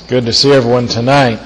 Good to see everyone tonight.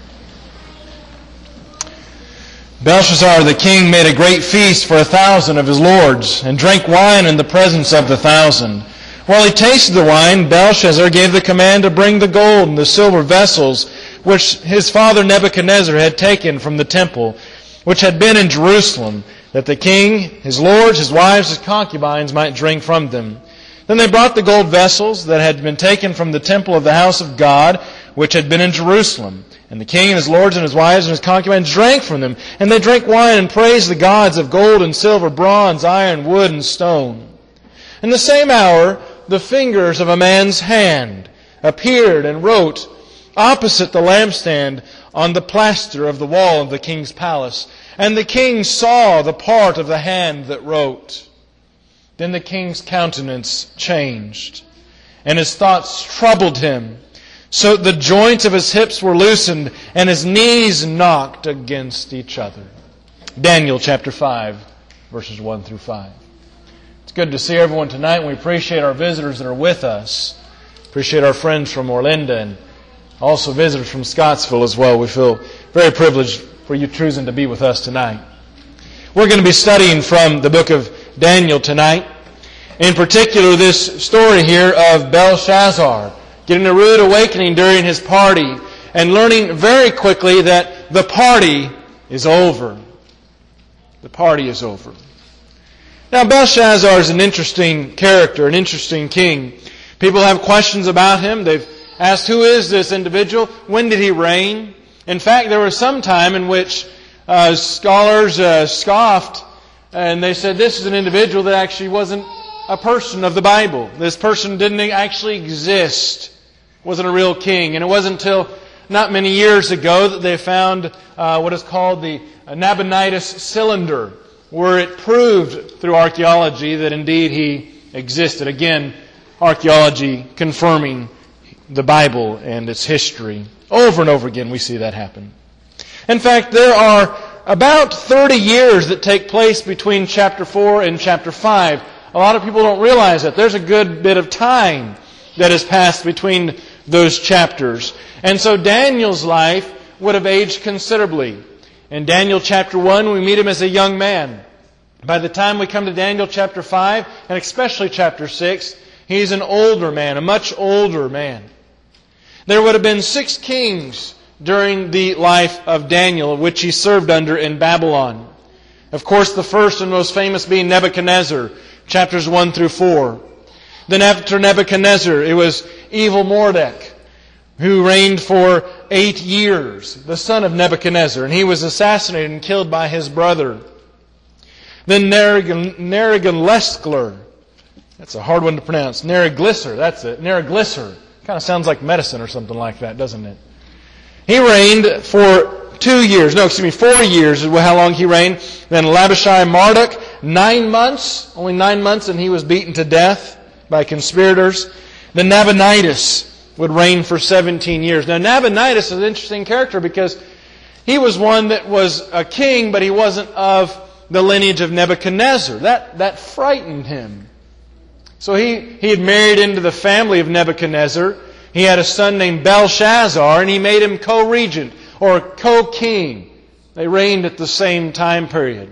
Belshazzar the king made a great feast for 1,000 of his lords, and drank wine in the presence of the 1,000. While he tasted the wine, Belshazzar gave the command to bring the gold and the silver vessels which his father Nebuchadnezzar had taken from the temple, which had been in Jerusalem, that the king, his lords, his wives, his concubines might drink from them. Then they brought the gold vessels that had been taken from the temple of the house of God, which had been in Jerusalem. And the king and his lords and his wives and his concubines drank from them. And they drank wine and praised the gods of gold and silver, bronze, iron, wood, and stone. In the same hour, the fingers of a man's hand appeared and wrote opposite the lampstand on the plaster of the wall of the king's palace. And the king saw the part of the hand that wrote. Then the king's countenance changed, and his thoughts troubled him. So the joints of his hips were loosened, and his knees knocked against each other. Daniel chapter 5, verses 1 through 5. It's good to see everyone tonight, and we appreciate our visitors that are with us. Appreciate our friends from Orlinda, and also visitors from Scottsville as well. We feel very privileged for you choosing to be with us tonight. We're going to be studying from the book of Daniel tonight. In particular, this story here of Belshazzar getting a rude awakening during his party and learning very quickly that the party is over. The party is over. Now, Belshazzar is an interesting character, an interesting king. People have questions about him. They've asked, who is this individual? When did he reign? In fact, there was some time in which scholars scoffed, and they said this is an individual that actually wasn't a person of the Bible. This person didn't actually exist. Wasn't a real king. And it wasn't until not many years ago that they found what is called the Nabonidus cylinder, where it proved through archaeology that indeed he existed. Again, archaeology confirming the Bible and its history. Over and over again we see that happen. In fact, there are about 30 years that take place between chapter 4 and chapter 5. A lot of people don't realize that. There's a good bit of time that has passed between those chapters. And so Daniel's life would have aged considerably. In Daniel chapter 1, we meet him as a young man. By the time we come to Daniel chapter 5, and especially chapter 6, he's an older man, a much older man. There would have been 6 kings during the life of Daniel, which he served under in Babylon. Of course, the first and most famous being Nebuchadnezzar, chapters 1 through 4. Then after Nebuchadnezzar, it was Evil Mordecai, who reigned for 8 years, the son of Nebuchadnezzar, and he was assassinated and killed by his brother. Then Neriglissar, that's a hard one to pronounce, Neriglissar, that's it, Neriglissar. Kind of sounds like medicine or something like that, doesn't it? He reigned for 4 years is how long he reigned. Then Labashai Marduk, 9 months, only 9 months, and he was beaten to death by conspirators. Then Nabonidus would reign for 17 years. Now Nabonidus is an interesting character because he was one that was a king, but he wasn't of the lineage of Nebuchadnezzar. That frightened him. So he had married into the family of Nebuchadnezzar. He had a son named Belshazzar, and he made him co-regent or co-king. They reigned at the same time period.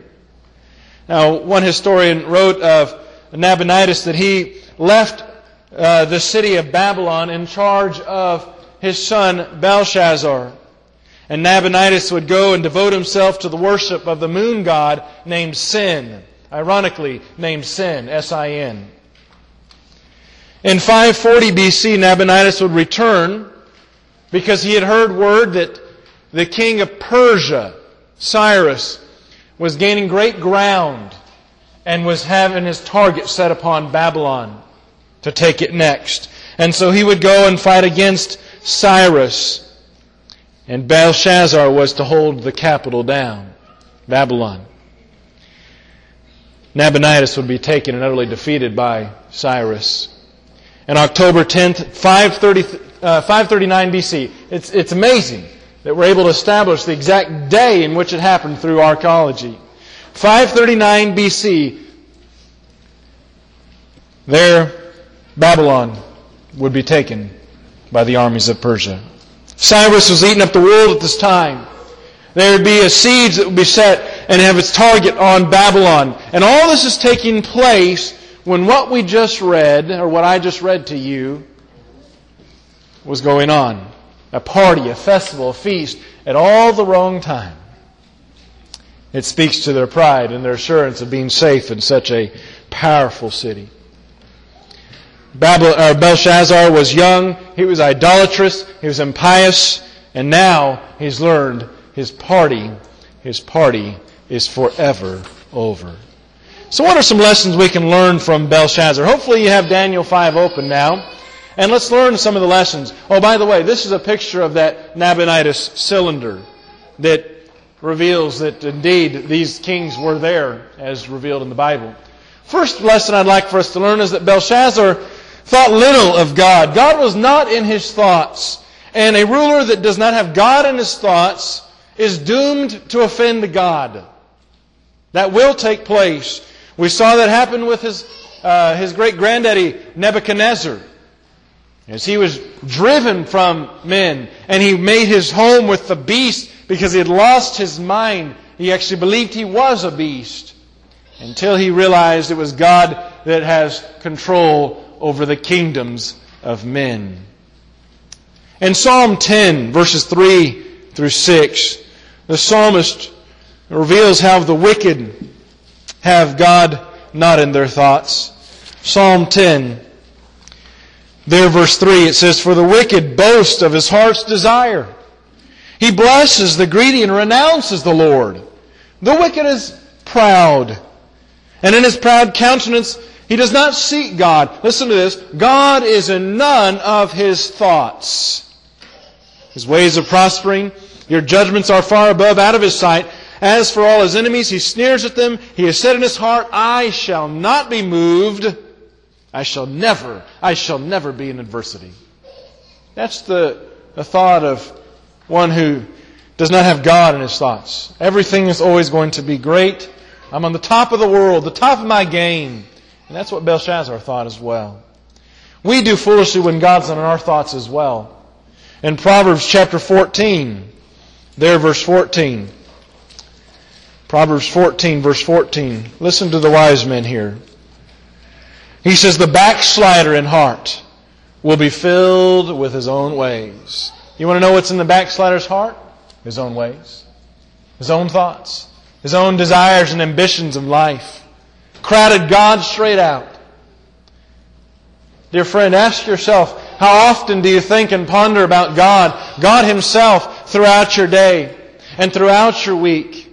Now, one historian wrote of Nabonidus that he left the city of Babylon in charge of his son Belshazzar. And Nabonidus would go and devote himself to the worship of the moon god named Sin. Ironically, named Sin, S-I-N. In 540 BC, Nabonidus would return because he had heard word that the king of Persia, Cyrus, was gaining great ground and was having his target set upon Babylon to take it next. And so he would go and fight against Cyrus. And Belshazzar was to hold the capital down, Babylon. Nabonidus would be taken and utterly defeated by Cyrus. On October 10th, 539 BC. It's amazing that we're able to establish the exact day in which it happened through archaeology. 539 BC, there Babylon would be taken by the armies of Persia. Cyrus was eating up the world at this time. There would be a siege that would be set and have its target on Babylon. And all this is taking place when what we just read, or what I just read to you, was going on. A party, a festival, a feast, at all the wrong time. It speaks to their pride and their assurance of being safe in such a powerful city. Belshazzar was young, he was idolatrous, he was impious, and now he's learned his party is forever over. So what are some lessons we can learn from Belshazzar? Hopefully you have Daniel 5 open now. And let's learn some of the lessons. Oh, by the way, this is a picture of that Nabonidus cylinder that reveals that indeed these kings were there as revealed in the Bible. First lesson I'd like for us to learn is that Belshazzar thought little of God. God was not in his thoughts. And a ruler that does not have God in his thoughts is doomed to offend God. That will take place. We saw that happen with his great-granddaddy Nebuchadnezzar. As he was driven from men, and he made his home with the beast because he had lost his mind. He actually believed he was a beast until he realized it was God that has control over the kingdoms of men. In Psalm 10, verses 3 through 6, the psalmist reveals how the wicked have God not in their thoughts. Psalm 10, there, verse 3, it says, "For the wicked boast of his heart's desire. He blesses the greedy and renounces the Lord. The wicked is proud, and in his proud countenance he does not seek God." Listen to this. "God is in none of his thoughts. His ways of prospering, your judgments are far above out of his sight. As for all his enemies, he sneers at them. He has said in his heart, I shall not be moved. I shall never be in adversity." That's the thought of one who does not have God in his thoughts. Everything is always going to be great. I'm on the top of the world, the top of my game. And that's what Belshazzar thought as well. We do foolishly when God's not in our thoughts as well. In Proverbs chapter 14, there verse 14. Proverbs 14, verse 14. Listen to the wise men here. He says, "The backslider in heart will be filled with his own ways." You want to know what's in the backslider's heart? His own ways. His own thoughts. His own desires and ambitions of life. Crowded God straight out. Dear friend, ask yourself, how often do you think and ponder about God, God Himself, throughout your day and throughout your week?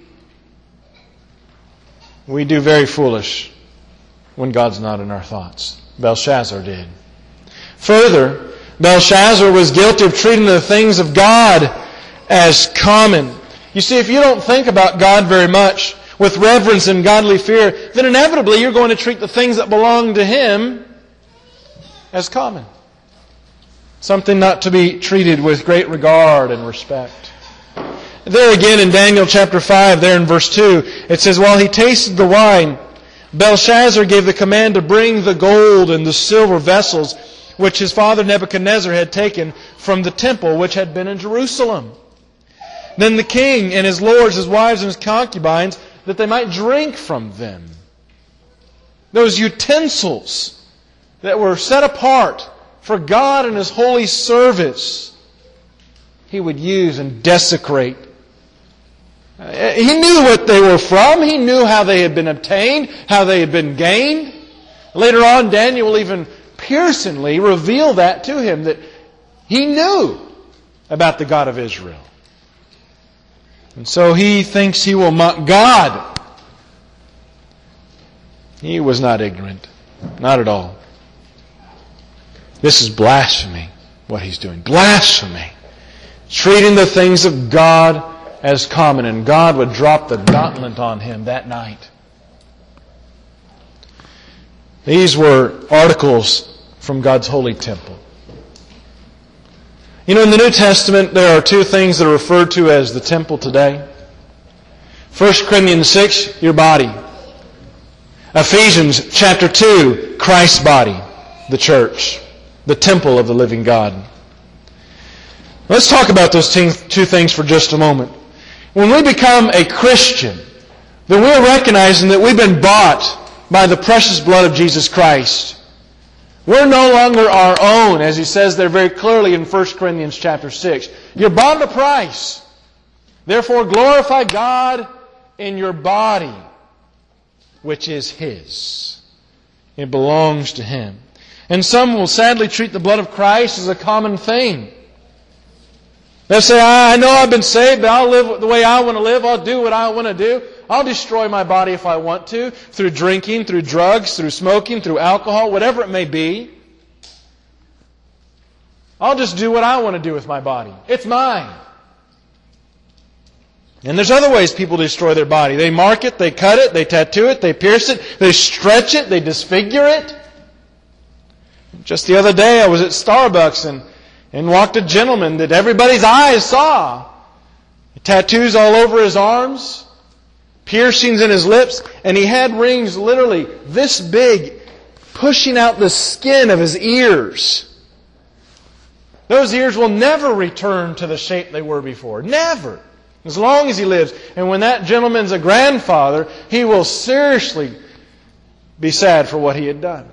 We do very foolish when God's not in our thoughts. Belshazzar did. Further, Belshazzar was guilty of treating the things of God as common. You see, if you don't think about God very much with reverence and godly fear, then inevitably you're going to treat the things that belong to Him as common. Something not to be treated with great regard and respect. There again in Daniel chapter 5, there in verse 2, it says, "While he tasted the wine, Belshazzar gave the command to bring the gold and the silver vessels which his father Nebuchadnezzar had taken from the temple which had been in Jerusalem. Then the king and his lords, his wives and his concubines, that they might drink from them." Those utensils that were set apart for God and His holy service, He would use and desecrate. He knew what they were from. He knew how they had been obtained, how they had been gained. Later on, Daniel will even piercingly reveal that to him, that he knew about the God of Israel. And so he thinks he will mock God. He was not ignorant. Not at all. This is blasphemy, what he's doing. Blasphemy. Treating the things of God as common. And God would drop the gauntlet on him that night. These were articles from God's holy temple. You know, in the New Testament, there are two things that are referred to as the temple today. 1 Corinthians 6, your body. Ephesians chapter 2, Christ's body, the church, the temple of the living God. Let's talk about those two things for just a moment. When we become a Christian, then we're recognizing that we've been bought by the precious blood of Jesus Christ. We're no longer our own, as he says there very clearly in 1 Corinthians chapter 6. You're bought at a price. Therefore glorify God in your body, which is His. It belongs to Him. And some will sadly treat the blood of Christ as a common thing. They'll say, I know I've been saved, but I'll live the way I want to live. I'll do what I want to do. I'll destroy my body if I want to, through drinking, through drugs, through smoking, through alcohol, whatever it may be. I'll just do what I want to do with my body. It's mine. And there's other ways people destroy their body. They mark it, they cut it, they tattoo it, they pierce it, they stretch it, they disfigure it. Just the other day I was at Starbucks and walked a gentleman that everybody's eyes saw. Tattoos all over his arms, piercings in his lips, and he had rings literally this big, pushing out the skin of his ears. Those ears will never return to the shape they were before. Never. As long as he lives. And when that gentleman's a grandfather, he will seriously be sad for what he had done.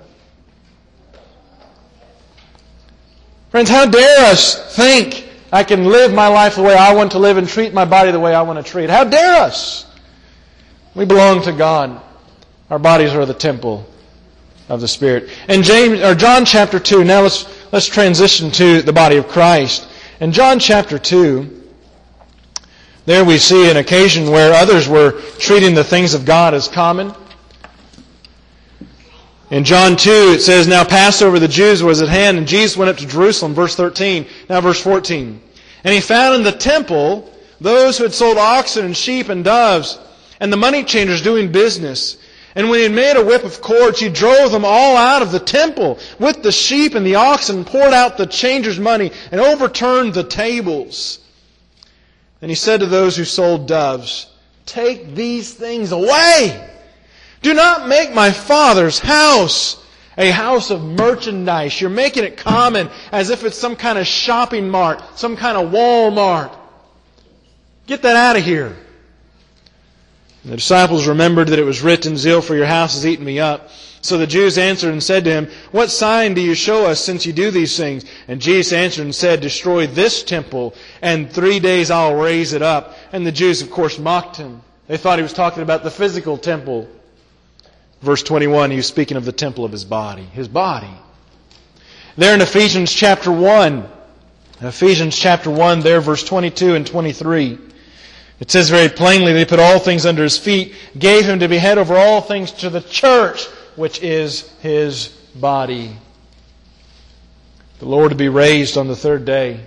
Friends, how dare us think I can live my life the way I want to live and treat my body the way I want to treat? How dare us? We belong to God. Our bodies are the temple of the Spirit. In John chapter 2, now let's transition to the body of Christ. In John chapter 2, there we see an occasion where others were treating the things of God as common. In John 2, it says, Now Passover of the Jews was at hand, and Jesus went up to Jerusalem, verse 13. Now verse 14. And He found in the temple those who had sold oxen and sheep and doves, and the money changers doing business. And when He had made a whip of cords, He drove them all out of the temple with the sheep and the oxen, poured out the changers' money, and overturned the tables. And He said to those who sold doves, Take these things away. Do not make my Father's house a house of merchandise. You're making it common as if it's some kind of shopping mart, some kind of Walmart. Get that out of here. And the disciples remembered that it was written, Zeal for your house has eaten me up. So the Jews answered and said to Him, What sign do you show us since you do these things? And Jesus answered and said, Destroy this temple, and 3 days I'll raise it up. And the Jews, of course, mocked Him. They thought He was talking about the physical temple. Verse 21, He was speaking of the temple of His body. His body. There in Ephesians chapter 1, there, verse 22 and 23, it says very plainly, They put all things under His feet, gave Him to be head over all things to the church, which is His body. The Lord to be raised on the third day.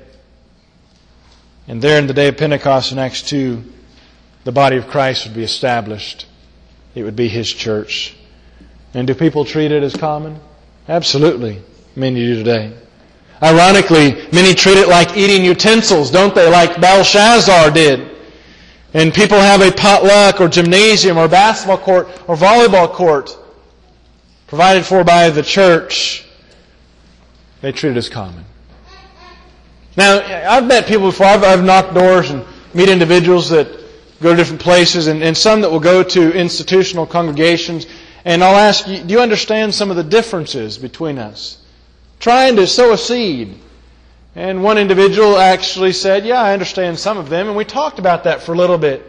And there in the day of Pentecost in Acts 2, the body of Christ would be established. It would be His church. And do people treat it as common? Absolutely. Many do today. Ironically, many treat it like eating utensils, don't they? Like Belshazzar did. And people have a potluck or gymnasium or basketball court or volleyball court provided for by the church. They treat it as common. Now, I've met people before. I've knocked doors and meet individuals that go to different places, and some that will go to institutional congregations. And I'll ask you, do you understand some of the differences between us? Trying to sow a seed. And one individual actually said, yeah, I understand some of them. And we talked about that for a little bit.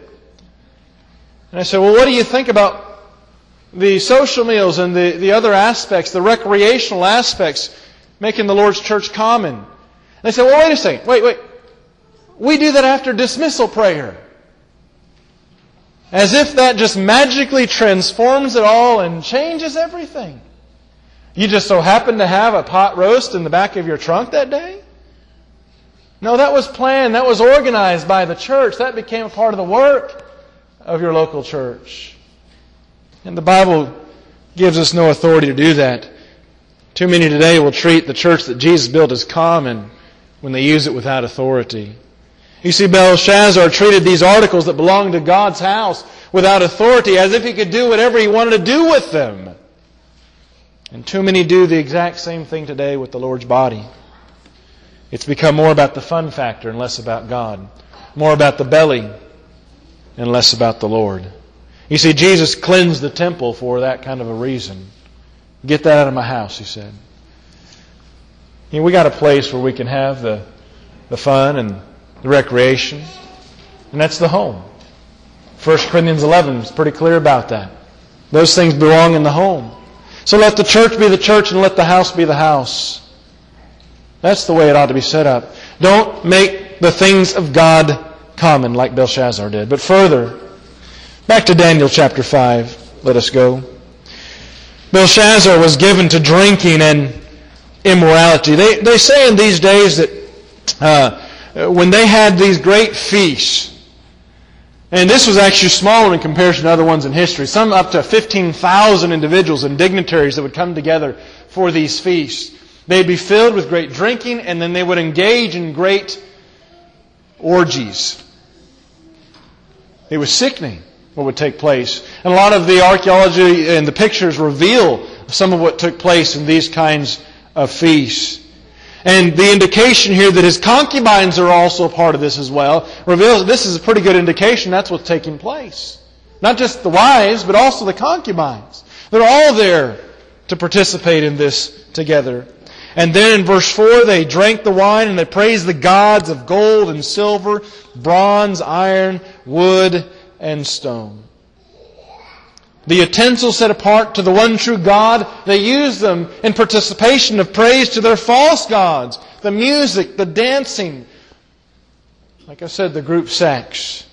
And I said, well, what do you think about the social meals and the other aspects, the recreational aspects, making the Lord's church common? And they said, well, wait a second. Wait. We do that after dismissal prayer. As if that just magically transforms it all and changes everything. You just so happen to have a pot roast in the back of your trunk that day? No, that was planned. That was organized by the church. That became a part of the work of your local church. And the Bible gives us no authority to do that. Too many today will treat the church that Jesus built as common when they use it without authority. You see, Belshazzar treated these articles that belonged to God's house without authority as if he could do whatever he wanted to do with them. And too many do the exact same thing today with the Lord's body. It's become more about the fun factor and less about God. More about the belly and less about the Lord. You see, Jesus cleansed the temple for that kind of a reason. Get that out of my house, He said. You know, we got a place where we can have the fun and the recreation, and that's the home. 1 Corinthians 11 is pretty clear about that. Those things belong in the home. So let the church be the church and let the house be the house. That's the way it ought to be set up. Don't make the things of God common like Belshazzar did. But further, back to Daniel chapter 5. Let us go. Belshazzar was given to drinking and immorality. They say in these days that when they had these great feasts, and this was actually smaller in comparison to other ones in history, some up to 15,000 individuals and dignitaries that would come together for these feasts. They'd be filled with great drinking, and then they would engage in great orgies. It was sickening what would take place. And a lot of the archaeology and the pictures reveal some of what took place in these kinds of feasts. And the indication here that his concubines are also part of this as well reveals this is a pretty good indication that's what's taking place. Not just the wives, but also the concubines. They're all there to participate in this together. And then in verse 4, they drank the wine and they praised the gods of gold and silver, bronze, iron, wood, and stone. The utensils set apart to the one true God, they used them in participation of praise to their false gods. The music, the dancing. Like I said, the group sex.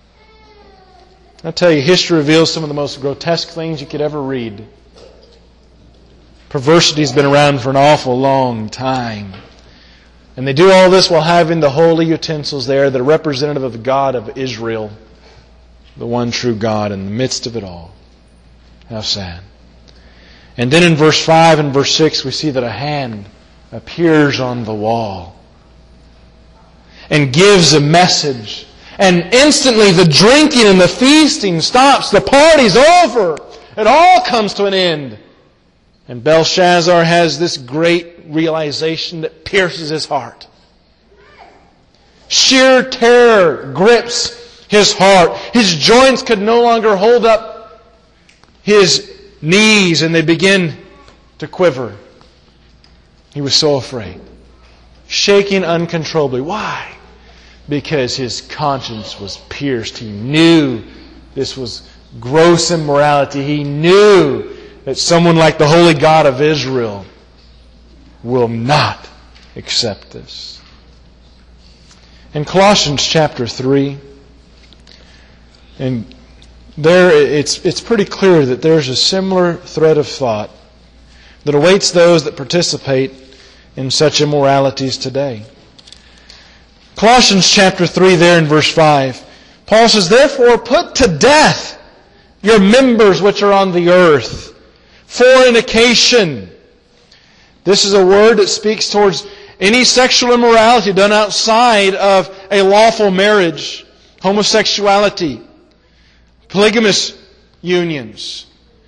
I tell you, history reveals some of the most grotesque things you could ever read. Perversity has been around for an awful long time. And they do all this while having the holy utensils there that are representative of the God of Israel, the one true God in the midst of it all. How sad. And then in verse 5 and verse 6 we see that a hand appears on the wall and gives a message. And instantly the drinking and the feasting stops. The party's over. It all comes to an end. And Belshazzar has this great realization that pierces his heart. Sheer terror grips his heart. His joints could no longer hold up his knees, and they begin to quiver. He was so afraid. Shaking uncontrollably. Why? Because his conscience was pierced. He knew this was gross immorality. He knew that someone like the holy God of Israel will not accept this. In Colossians chapter 3, and there it's pretty clear that there's a similar thread of thought that awaits those that participate in such immoralities today. Colossians chapter 3 there in verse 5, Paul says, "Therefore put to death your members which are on the earth. Fornication." This is a word that speaks towards any sexual immorality done outside of a lawful marriage, homosexuality, polygamous unions,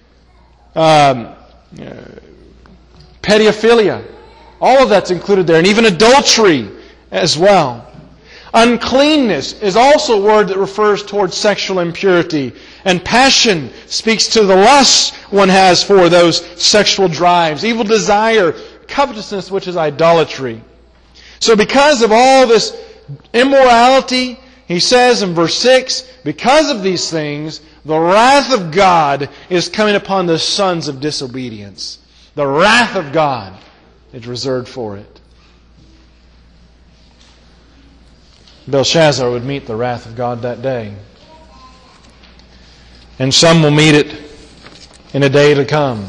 pedophilia. All of that's included there, and even adultery as well. Uncleanness is also a word that refers towards sexual impurity. And passion speaks to the lust one has for those sexual drives. Evil desire, covetousness, which is idolatry. So because of all this immorality, he says in verse 6, because of these things, the wrath of God is coming upon the sons of disobedience. The wrath of God is reserved for it. Belshazzar would meet the wrath of God that day. And some will meet it in a day to come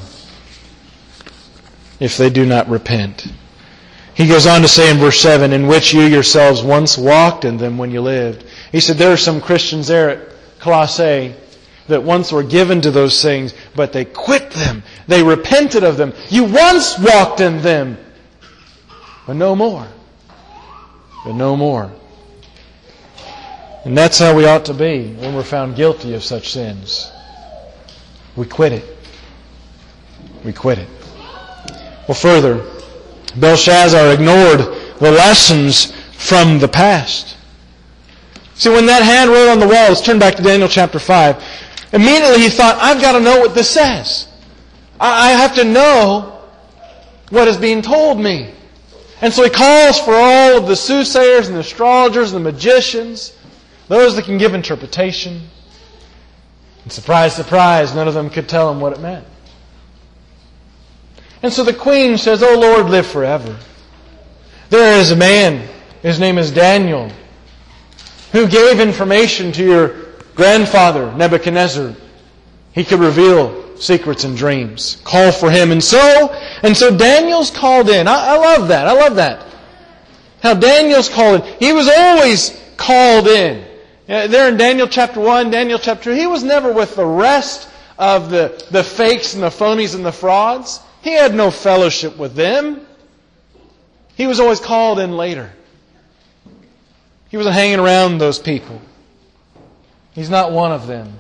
if they do not repent. He goes on to say in verse 7, "In which you yourselves once walked in them when you lived." He said there are some Christians there at Colossae that once were given to those things, but they quit them. They repented of them. You once walked in them, but no more. But no more. And that's how we ought to be when we're found guilty of such sins. We quit it. We quit it. Well, further, Belshazzar ignored the lessons from the past. See, when that hand wrote on the wall, let's turn back to Daniel chapter 5. Immediately he thought, I've got to know what this says. I have to know what is being told me. And so he calls for all of the soothsayers and the astrologers and the magicians, those that can give interpretation. And surprise, surprise, none of them could tell him what it meant. And so the queen says, "Oh Lord, live forever. There is a man, his name is Daniel, who gave information to your grandfather, Nebuchadnezzar. He could reveal secrets and dreams. Call for him." And so Daniel's called in. I love that. I love that. How Daniel's called in. He was always called in. There in Daniel chapter 1, Daniel chapter 2, he was never with the rest of the fakes and the phonies and the frauds. He had no fellowship with them. He was always called in later. He wasn't hanging around those people. He's not one of them.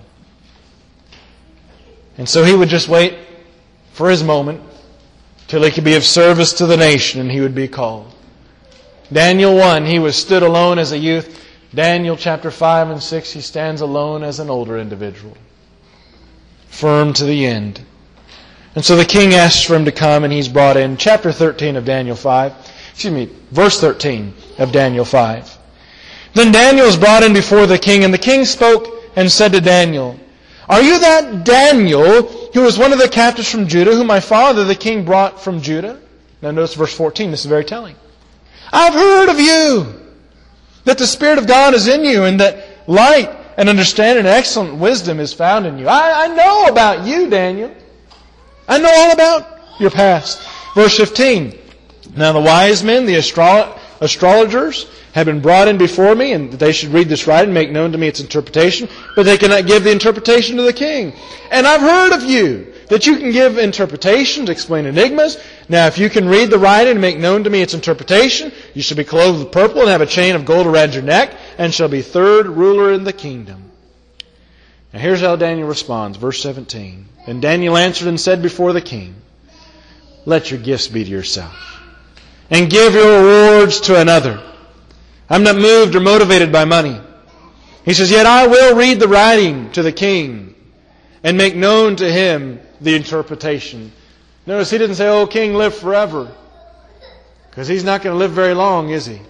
And so he would just wait for his moment till he could be of service to the nation and he would be called. Daniel 1, he was stood alone as a youth. Daniel chapter 5 and 6, he stands alone as an older individual. Firm to the end. And so the king asks for him to come and he's brought in. Chapter 13 of Daniel 5. Verse 13 of Daniel 5. Then Daniel was brought in before the king, and the king spoke and said to Daniel, "Are you that Daniel who was one of the captives from Judah, whom my father the king brought from Judah?" Now notice verse 14. This is very telling. "I've heard of you, that the Spirit of God is in you, and that light and understanding and excellent wisdom is found in you." I know about you, Daniel. I know all about your past. Verse 15. "Now the wise men, the astrologers, have been brought in before me, and they should read this writing and make known to me its interpretation, but they cannot give the interpretation to the king. And I've heard of you, that you can give interpretations, explain enigmas. Now if you can read the writing and make known to me its interpretation, you shall be clothed with purple and have a chain of gold around your neck, and shall be third ruler in the kingdom." Now here's how Daniel responds, verse 17. "And Daniel answered and said before the king, Let your gifts be to yourself, and give your rewards to another. I'm not moved or motivated by money." He says, "Yet I will read the writing to the king and make known to him the interpretation." Notice he didn't say, "Oh, king, live forever," because he's not going to live very long, is he?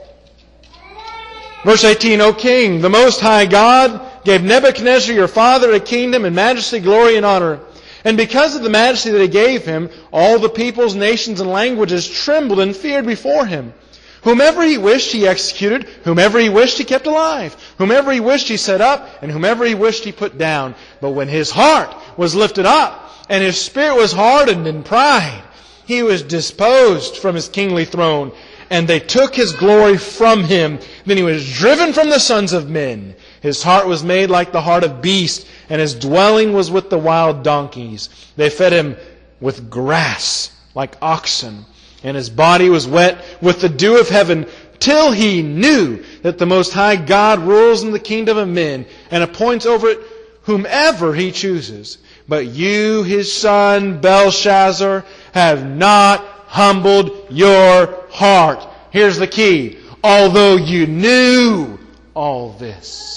Verse 18, "O king, the Most High God gave Nebuchadnezzar your father a kingdom and majesty, glory, and honor. And because of the majesty that he gave him, all the peoples, nations, and languages trembled and feared before him. Whomever he wished, he executed. Whomever he wished, he kept alive. Whomever he wished, he set up. And whomever he wished, he put down. But when his heart was lifted up, and his spirit was hardened in pride, he was disposed from his kingly throne. And they took his glory from him. Then he was driven from the sons of men. His heart was made like the heart of beasts, and his dwelling was with the wild donkeys. They fed him with grass like oxen, and his body was wet with the dew of heaven, till he knew that the Most High God rules in the kingdom of men, and appoints over it whomever he chooses. But you, his son Belshazzar, have not humbled your heart." Here's the key. "Although you knew all this."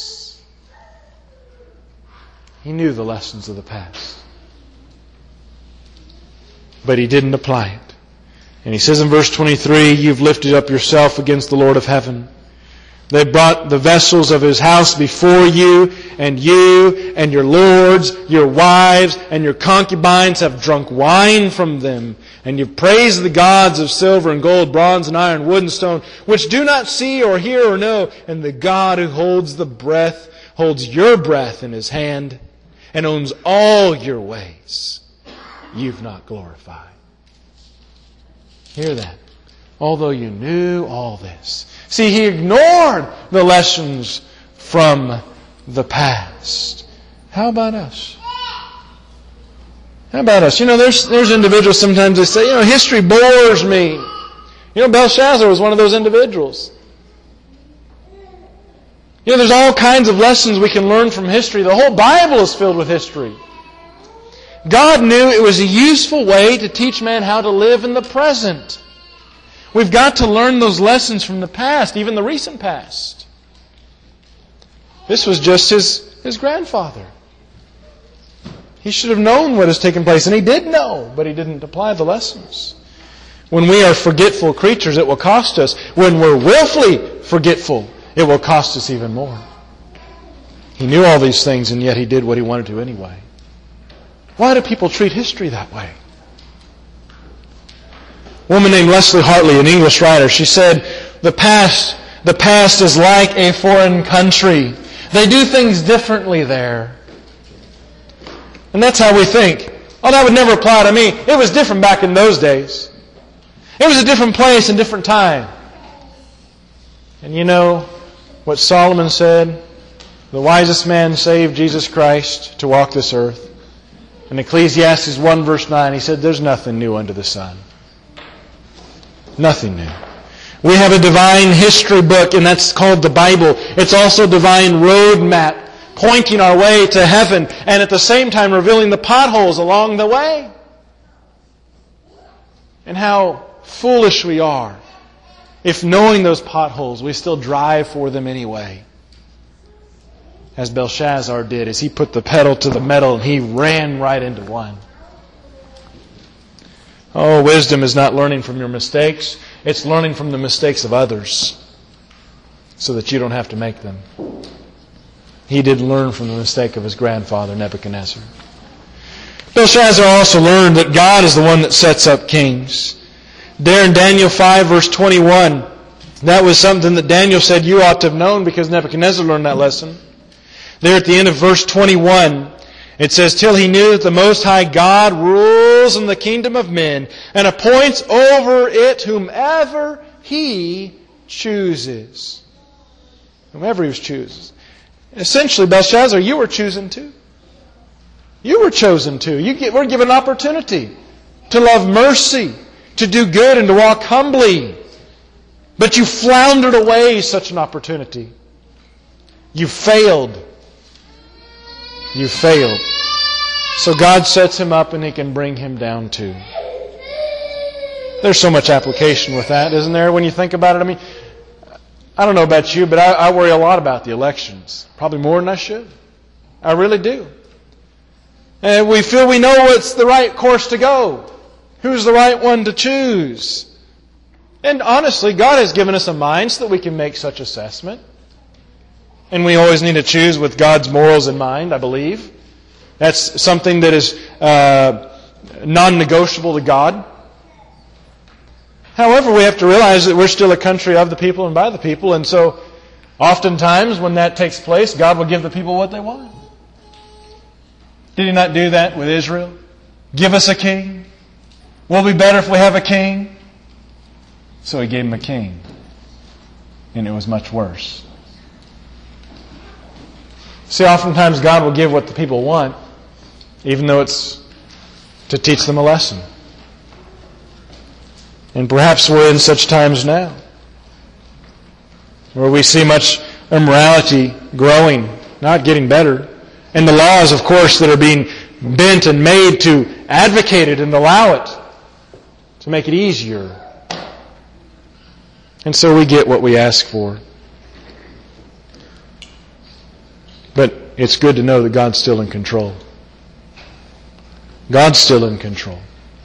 He knew the lessons of the past, but he didn't apply it. And he says in verse 23, "You've lifted up yourself against the Lord of heaven. They brought the vessels of his house before you and your lords, your wives, and your concubines have drunk wine from them. And you've praised the gods of silver and gold, bronze and iron, wood and stone, which do not see or hear or know. And the God who holds your breath in his hand, and owns all your ways, you've not glorified." Hear that. Although you knew all this. See, he ignored the lessons from the past. How about us? How about us? There's individuals sometimes they say, history bores me. Belshazzar was one of those individuals. There's all kinds of lessons we can learn from history. The whole Bible is filled with history. God knew it was a useful way to teach man how to live in the present. We've got to learn those lessons from the past, even the recent past. This was just his grandfather. He should have known what has taken place, and he did know, but he didn't apply the lessons. When we are forgetful creatures, it will cost us. When we're willfully forgetful, it will cost us even more. He knew all these things, and yet he did what he wanted to anyway. Why do people treat history that way? A woman named Leslie Hartley, an English writer, she said, the past is like a foreign country. They do things differently there. And that's how we think. Oh, that would never apply to me. It was different back in those days. It was a different place and different time. And you know what Solomon said? The wisest man saved Jesus Christ to walk this earth. In Ecclesiastes 1 verse 9, he said, there's nothing new under the sun. Nothing new. We have a divine history book, and that's called the Bible. It's also a divine roadmap, pointing our way to heaven, and at the same time revealing the potholes along the way. And how foolish we are if, knowing those potholes, we still drive for them anyway. As Belshazzar did, as he put the pedal to the metal and he ran right into one. Oh, wisdom is not learning from your mistakes. It's learning from the mistakes of others so that you don't have to make them. He did learn from the mistake of his grandfather, Nebuchadnezzar. Belshazzar also learned that God is the one that sets up kings. There in Daniel 5 verse 21, that was something that Daniel said you ought to have known because Nebuchadnezzar learned that lesson. There at the end of verse 21, it says, till he knew that the Most High God rules in the kingdom of men and appoints over it whomever He chooses. Whomever He chooses. Essentially, Belshazzar, you were chosen too. You were chosen too. We're given an opportunity to love mercy, to do good, and to walk humbly. But you floundered away such an opportunity. You failed. You failed. So God sets him up and He can bring him down too. There's so much application with that, isn't there, when you think about it? I mean, I don't know about you, but I worry a lot about the elections. Probably more than I should. I really do. And we feel we know what's the right course to go. Who's the right one to choose? And honestly, God has given us a mind so that we can make such assessment. And we always need to choose with God's morals in mind, I believe. That's something that is non-negotiable to God. However, we have to realize that we're still a country of the people and by the people. And so, oftentimes when that takes place, God will give the people what they want. Did He not do that with Israel? Give us a king. We'll be better if we have a king. So He gave them a king. And it was much worse. See, oftentimes God will give what the people want, even though it's to teach them a lesson. And perhaps we're in such times now, where we see much immorality growing, not getting better. And the laws, of course, that are being bent and made to advocate it and allow it, to make it easier. And so we get what we ask for. But it's good to know that God's still in control. God's still in control.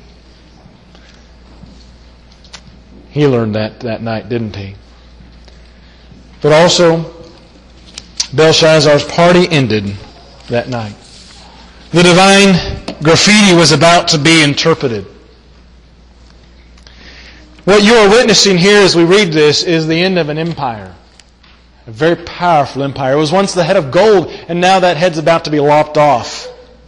He learned that night, didn't he? But also, Belshazzar's party ended that night. The divine graffiti was about to be interpreted. What you are witnessing here as we read this is the end of an empire. A very powerful empire. It was once the head of gold, and now that head's about to be lopped off.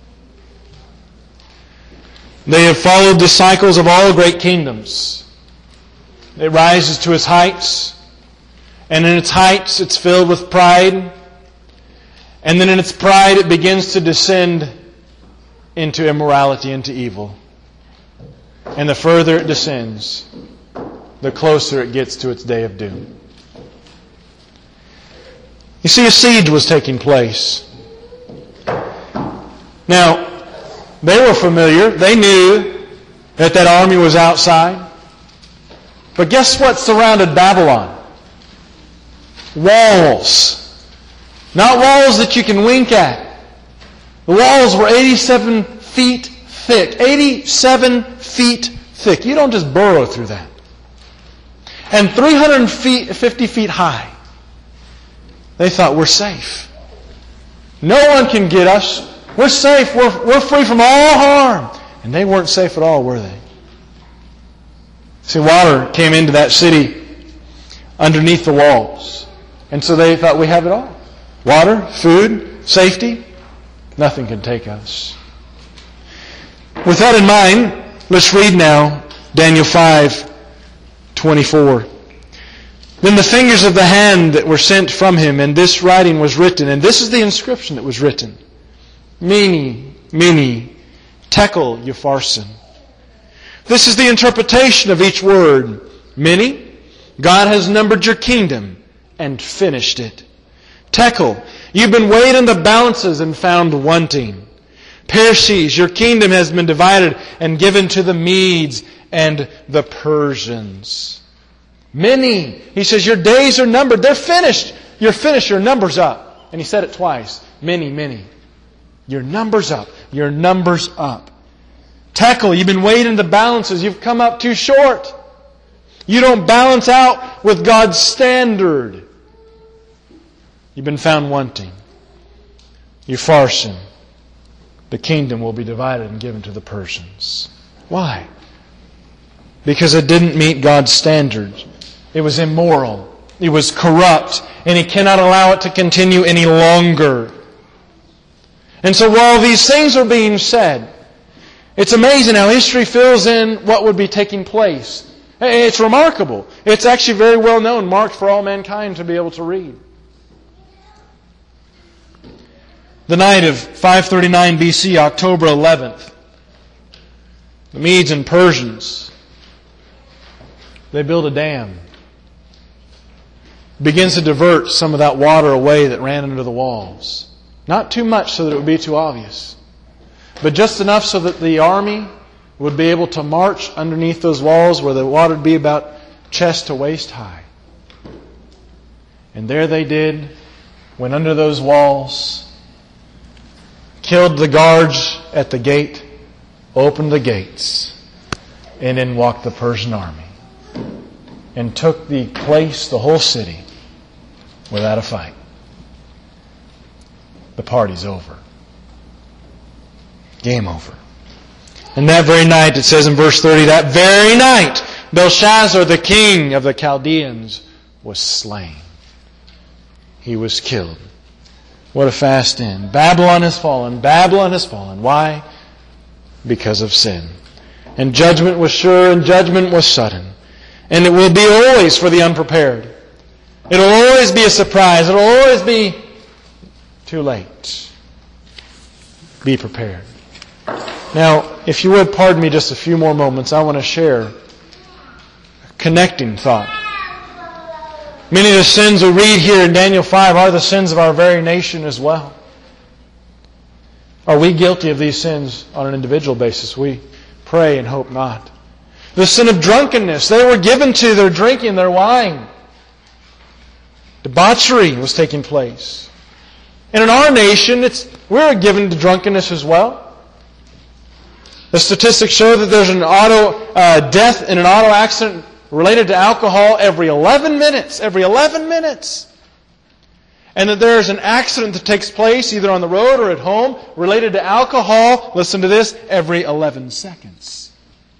They have followed the cycles of all great kingdoms. It rises to its heights, and in its heights it's filled with pride, and then in its pride it begins to descend into immorality, into evil. And the further it descends, the closer it gets to its day of doom. You see, a siege was taking place. Now, they were familiar. They knew that army was outside. But guess what surrounded Babylon? Walls. Not walls that you can wink at. The walls were 87 feet thick. 87 feet thick. You don't just burrow through that. And 350 feet high. They thought, we're safe. No one can get us. We're safe. We're free from all harm. And they weren't safe at all, were they? See, water came into that city underneath the walls. And so they thought, we have it all. Water, food, safety. Nothing can take us. With that in mind, let's read now Daniel 5:24. Then the fingers of the hand that were sent from him, and this writing was written, and this is the inscription that was written. Mene, Mene, Tekel Upharsin. This is the interpretation of each word. Mene, God has numbered your kingdom and finished it. Tekel, you've been weighed in the balances and found wanting. Perses, your kingdom has been divided and given to the Medes and the Persians. Mene, he says, your days are numbered. They're finished. You're finished. Your number's up. And he said it twice. Mene, mene. Your number's up. Your number's up. Tekel, you've been weighed in the balances. You've come up too short. You don't balance out with God's standard. You've been found wanting. Upharsin, the kingdom will be divided and given to the Persians. Why? Because it didn't meet God's standards. It was immoral. It was corrupt. And He cannot allow it to continue any longer. And so while these things are being said, it's amazing how history fills in what would be taking place. It's remarkable. It's actually very well known, marked for all mankind to be able to read. The night of 539 BC, October 11th, the Medes and Persians, they build a dam. Begins to divert some of that water away that ran under the walls. Not too much so that it would be too obvious, but just enough so that the army would be able to march underneath those walls where the water would be about chest to waist high. And there they did, went under those walls, killed the guards at the gate, opened the gates, and in walked the Persian army and took the place, the whole city, without a fight. The party's over. Game over. And that very night, it says in verse 30, that very night, Belshazzar, the king of the Chaldeans, was slain. He was killed. What a fast end. Babylon has fallen. Babylon has fallen. Why? Because of sin. And judgment was sure and judgment was sudden. And it will be always for the unprepared. It'll always be a surprise. It'll always be too late. Be prepared. Now, if you would pardon me just a few more moments, I want to share a connecting thought. Many of the sins we read here in Daniel 5 are the sins of our very nation as well. Are we guilty of these sins on an individual basis? We pray and hope not. The sin of drunkenness. They were given to their drinking, their wine. Debauchery was taking place. And in our nation, we're given to drunkenness as well. The statistics show that there's an death in an auto accident related to alcohol every 11 minutes. Every 11 minutes. And that there's an accident that takes place either on the road or at home related to alcohol, listen to this, every 11 seconds.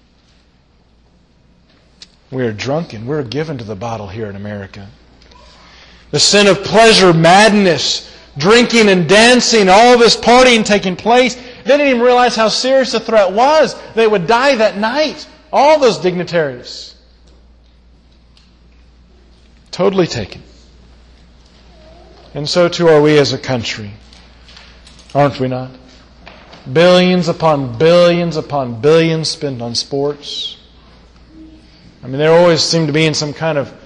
We are drunken. We're given to the bottle here in America. The sin of pleasure, madness, drinking and dancing, all this partying taking place. They didn't even realize how serious the threat was. They would die that night. All those dignitaries. Totally taken. And so too are we as a country. Aren't we not? Billions upon billions upon billions spent on sports. I mean, there always seem to be in some kind of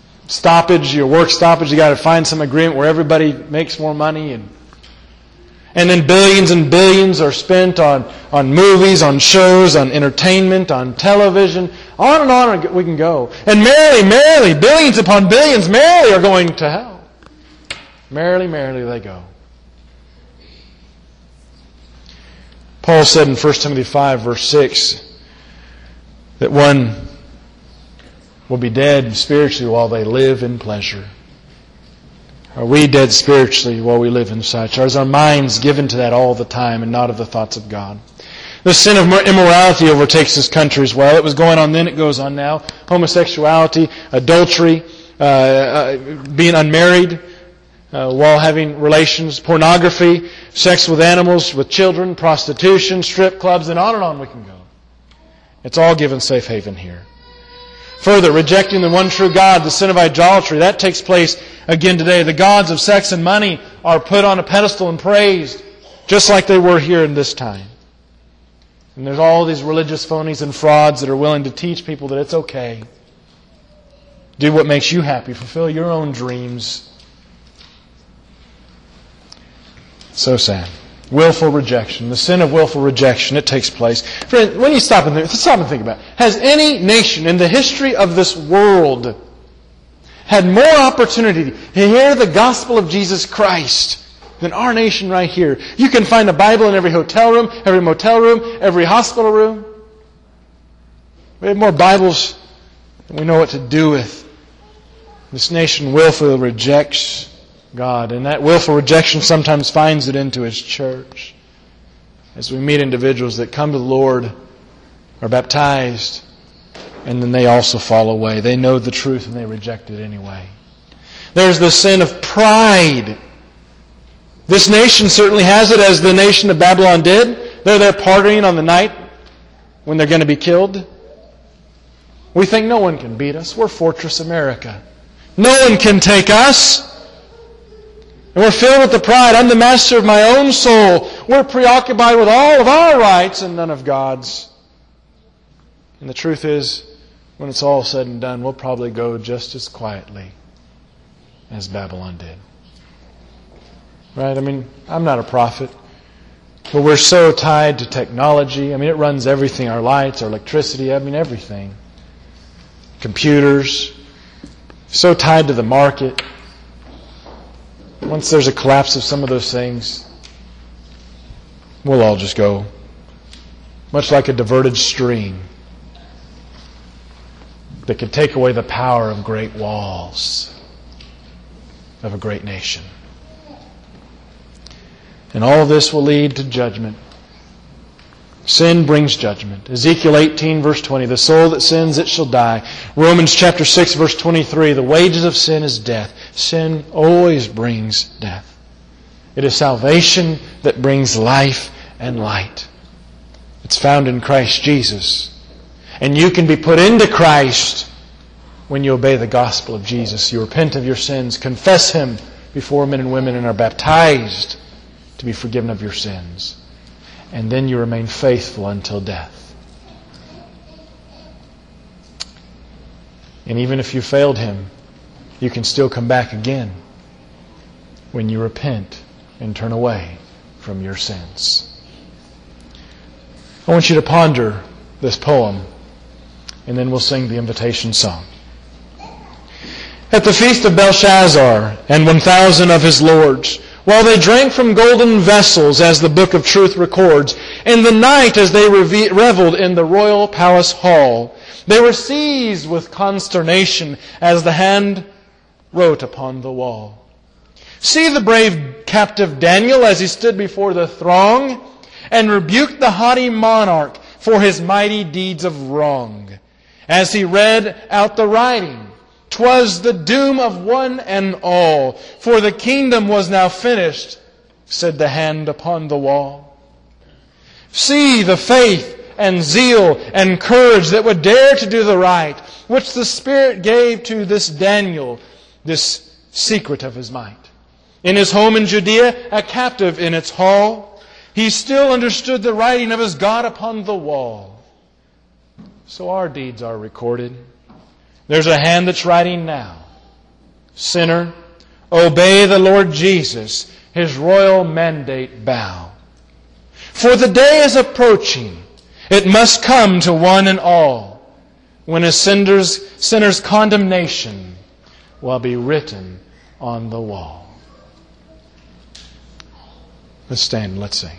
stoppage, your work stoppage. You got to find some agreement where everybody makes more money. And And then billions and billions are spent on movies, on shows, on entertainment, on television. On and on we can go. And merrily, billions upon billions, merrily are going to hell. Merrily they go. Paul said in 1 Timothy 5, verse 6, that one will be dead spiritually while they live in pleasure. Are we dead spiritually while we live in such? Or is our minds given to that all the time and not of the thoughts of God? The sin of immorality overtakes this country as well. It was going on then, it goes on now. Homosexuality, adultery, being unmarried while having relations, pornography, sex with animals, with children, prostitution, strip clubs, and on we can go. It's all given safe haven here. Further, rejecting the one true God, the sin of idolatry, that takes place again today. The gods of sex and money are put on a pedestal and praised, just like they were here in this time. And there's all these religious phonies and frauds that are willing to teach people that it's okay. Do what makes you happy. Fulfill your own dreams. So sad. Willful rejection. The sin of willful rejection, it takes place. Friend, when you stop and think about it, has any nation in the history of this world had more opportunity to hear the gospel of Jesus Christ than our nation right here? You can find a Bible in every hotel room, every motel room, every hospital room. We have more Bibles than we know what to do with. This nation willfully rejects God, and that willful rejection sometimes finds it into His church. As we meet individuals that come to the Lord, are baptized, and then they also fall away. They know the truth and they reject it anyway. There's the sin of pride. This nation certainly has it, as the nation of Babylon did. They're there partying on the night when they're going to be killed. We think no one can beat us. We're Fortress America. No one can take us. And we're filled with the pride. I'm the master of my own soul. We're preoccupied with all of our rights and none of God's. And the truth is, when it's all said and done, we'll probably go just as quietly as Babylon did. Right? I mean, I'm not a prophet. But we're so tied to technology. I mean, it runs everything. Our lights, our electricity, I mean, everything. Computers. So tied to the market. Once there's a collapse of some of those things, we'll all just go. Much like a diverted stream that could take away the power of great walls of a great nation. And all of this will lead to judgment. Sin brings judgment. Ezekiel 18, verse 20, the soul that sins, it shall die. Romans chapter 6, verse 23, the wages of sin is death. Sin always brings death. It is salvation that brings life and light. It's found in Christ Jesus. And you can be put into Christ when you obey the gospel of Jesus. You repent of your sins, confess Him before men and women, and are baptized to be forgiven of your sins. And then you remain faithful until death. And even if you failed Him, you can still come back again when you repent and turn away from your sins. I want you to ponder this poem, and then we'll sing the invitation song. At the feast of Belshazzar and 1,000 of his lords, while they drank from golden vessels, as the book of truth records, in the night as they reveled in the royal palace hall, they were seized with consternation as the hand wrote upon the wall. See the brave captive Daniel as he stood before the throng and rebuked the haughty monarch for his mighty deeds of wrong. As he read out the writing, 'twas the doom of one and all, for the kingdom was now finished, said the hand upon the wall. See the faith and zeal and courage that would dare to do the right, which the Spirit gave to this Daniel, this secret of his might. In his home in Judea, a captive in its hall, he still understood the writing of his God upon the wall. So our deeds are recorded. There's a hand that's writing now. Sinner, obey the Lord Jesus. His royal mandate bow. For the day is approaching, it must come to one and all, when a sinner's condemnation will be written on the wall. Let's stand and let's sing.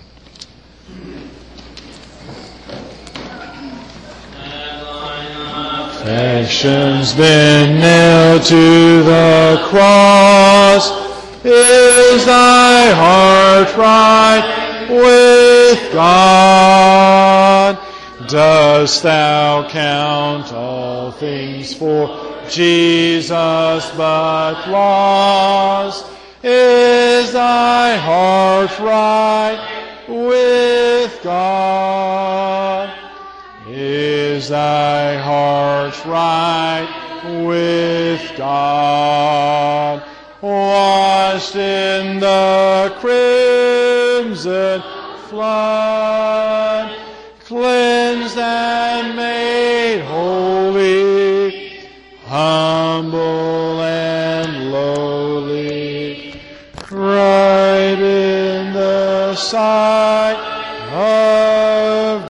Affection's been nailed to the cross. Is thy heart right with God? Dost thou count all things for Jesus but loss? Is thy heart right with God? Is thy heart right with God? Washed in the crimson flood, cleansed and made holy, humble and lowly, right in the sight of